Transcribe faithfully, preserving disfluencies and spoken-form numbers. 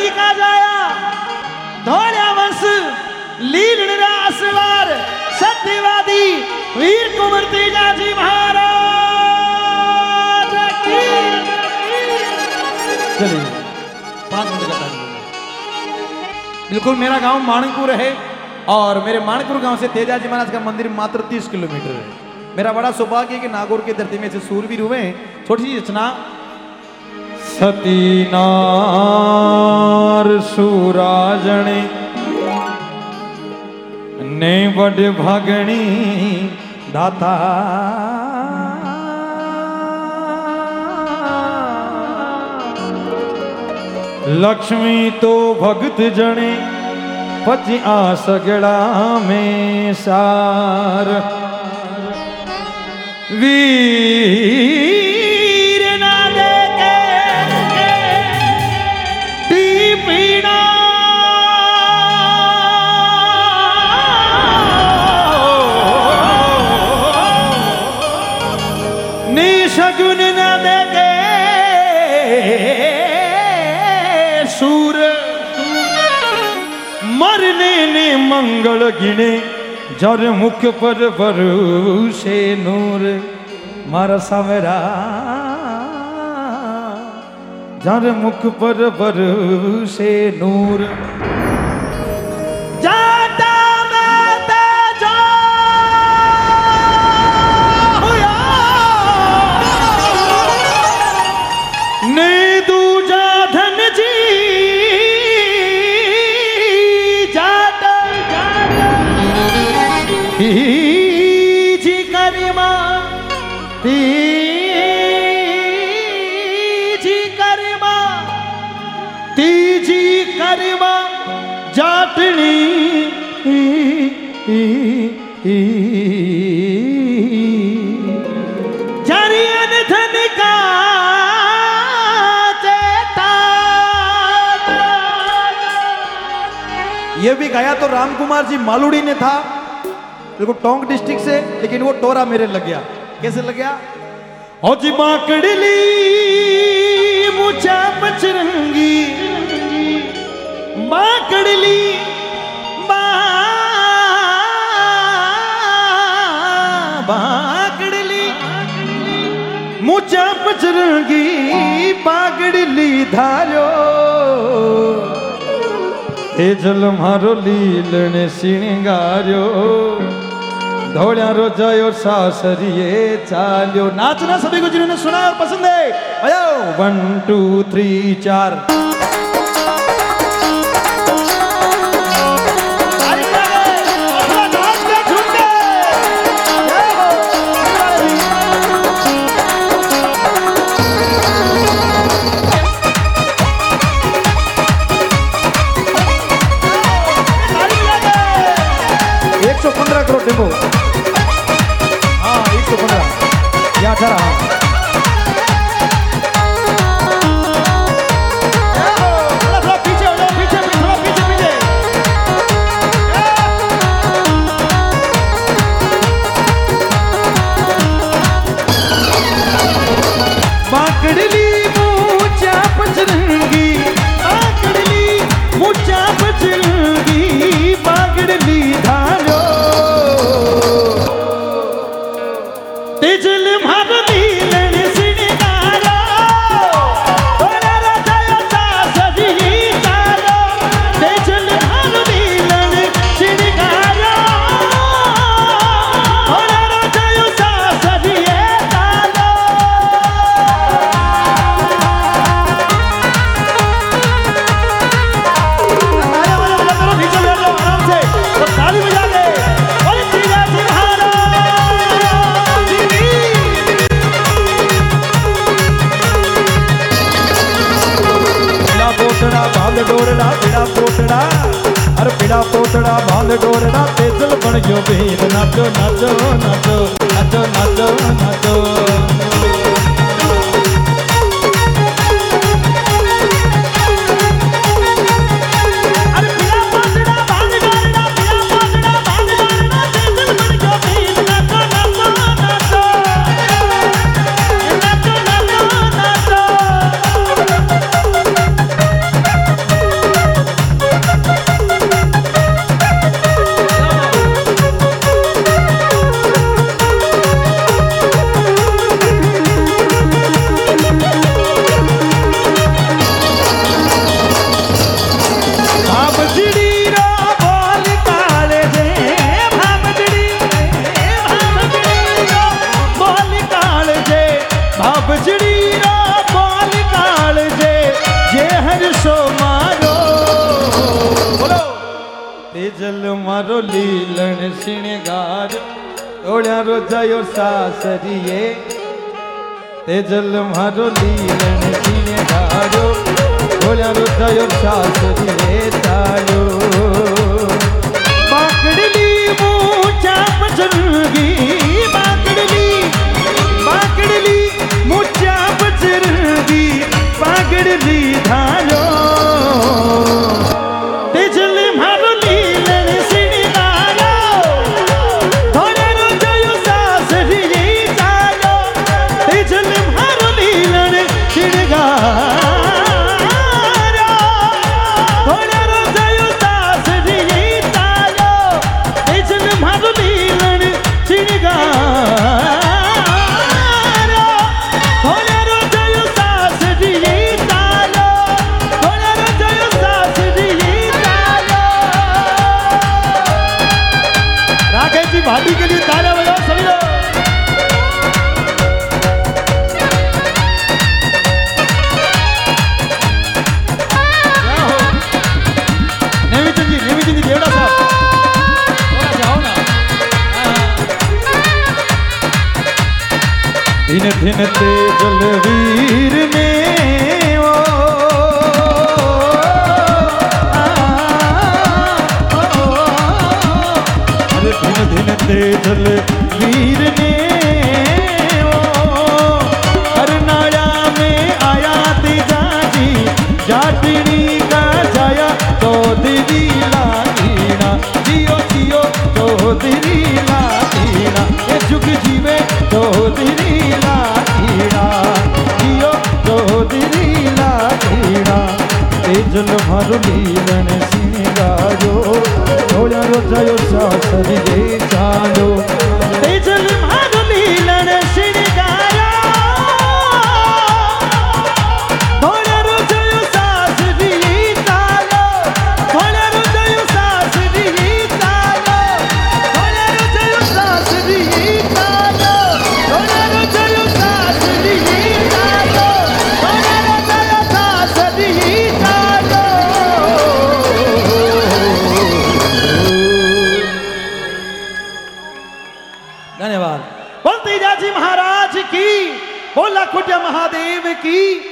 का जाया धोलिया वंश लीलड़ा असवार सत्यवादी वीर कुंवर तेजा जी महाराज की। चलिए पांच मिनट का टाइम। बिल्कुल मेरा गांव माणकपुर है और मेरे माणकपुर गांव से तेजाजी महाराज का मंदिर मात्र तीस किलोमीटर है। मेरा बड़ा सौभाग्य है कि नागौर की धरती में से सूरवीर हुए। छोटी सी रचना। सतीनार सुराजणे ने बड़ भागणी दाता लक्ष्मी तो भगत जने पची आ सगड़ा में सार वीर ना देके दीपीना निशगुन ना देके सूर मरने ने मंगल गिने जर मुख पर बरूसे नूर मारा सावरा जर मुख पर बरूसे नूर जाता माता जो हुआ ने दूजा धन जी जाता जी करिमा तीजी करिमा तीजी करिमा जाटनी जरियन धन का चेता। ये भी गाया तो राम कुमार जी मालूड़ी ने था, देखो टोंक डिस्ट्रिक्ट से, लेकिन वो टोरा मेरे लग गया। कैसे लग गया? ओ जी बाकड़ली मुझा बचरंगी बाकड़ली बा बाकड़ली मुझा बचरंगी बागड़ली धारो तेजल मारो लीलने सिंगार्यो धोलिया रोजायो सासरिये चाल्यो। नाचना सभी को जिन्होंने सुना और पसंद है। आयो वन टू थ्री चार। एक सौ पंद्रह करोड़ देखो। या अठारह। थोड़ा पीछे हो जाओ, पीछे थोड़ा पीछे पीछे। बाकड़ली मुझा बचरंगी बाकड़ली मुझा बचरंगी बागड़ली धारो तेजल भर नीलन सिंगारो तोरा राजायो सासरी तारो तेजल भर नीलन सिंगारो तोरा राजायो सासरी तारो। अरे बोलो बोलो करो नीचे बैठ जाओ आराम से और ताली बजा के बोल तेजा जी महाराज। पोटड़ा बांध डोरड़ा बिड़ा पोटड़ा अरे बिड़ा पोटड़ा बांध डोरड़ा तेजल बन गयो बीर नाचो नाचो नाचो नाचो नाचो नाचो। तेजल मारो लीलन श्रृंगार तोड़ा रोजायो सासरिये तेजल मारो लीलन श्रृंगार तोड़ा रोजायो सासरिये तायो बाकड़ली मूचा पचरगी बाकड़ली बाकड़ली मूचा पचरगी बाकड़ली धारो तेजल मारो लीलन श्रृंगारो तोड़ा रोजायो सासरिये तायो तेजल मारो लीलन श्रृंगारो तोड़ा रोजायो सासरिये तायो तेजल मारो लीलन श्रृंगारो तोड़ा रोजायो सासरिये तायो तोड़ा रोजायो सासरिये तायो राकेश जी भाभी के लिए तालियां बजाओ सभी लोग नेमीचंद जी नेमीचंद जी देवड़ा साहब थोड़ा जाओ ना दिन दिन तेजल वीर में ओ अरे दिन दिन तेजल वीर ने ओ करनाया में आया तेजा जी जाटनी का जाया चौधरी लाटीना जियो जियो चौधरी लाटीना ये जुग जीवे चौधरी लाटीना जियो चौधरी लाटीना तेजल मारो लीलन श्रृंगारो तोड़ा रोजायो सासरिये चालो तेजल मारो लीलन श्रृंगारो तोड़ा रोजायो सासरिये चालो तोड़ा रोजायो सासरिये चालो तोड़ा रोजायो सासरिये चालो तोड़ा रोजायो सासरिये चालो तोड़ा रोजायो सासरिये चालो धन्यवाद। बोल तेजाजी महाराज की, बोला कुटिया महादेव की।